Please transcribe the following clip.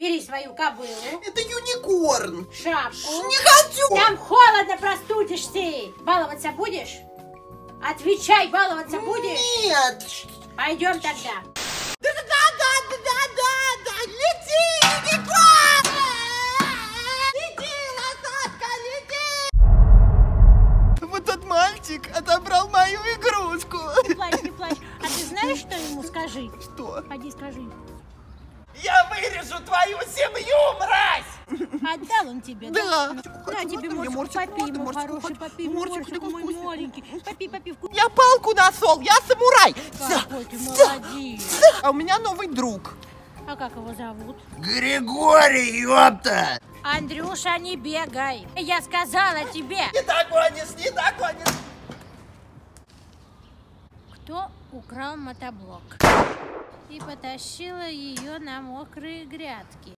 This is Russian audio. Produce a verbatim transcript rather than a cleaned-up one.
Бери свою кобылу. Это юникорн. Шапку. Не хочу. Там холодно, простудишься. Баловаться будешь? Отвечай, баловаться будешь? Нет. Пойдем тогда. Да-да-да-да-да-да-да. Лети, юникорн. Лети, лошадка, лети. Вот тот мальчик отобрал мою игрушку. Не плачь, не плачь. А ты знаешь, что ему скажи? Что? Пойди скажи. Я вырежу твою семью, мразь! Отдал он тебе, Да. да? На тебе морчик, попей ему хороший, попей морчик, мой маленький. Попей, попей, вкус. Я палку нашел, я самурай! Какой ты молодец. А у меня новый друг. А как его зовут? Григорий, ёпта! Андрюша, не бегай. Я сказала тебе. Не догонишь, не догонишь! Кто украл мотоблок и потащила ее на мокрые грядки?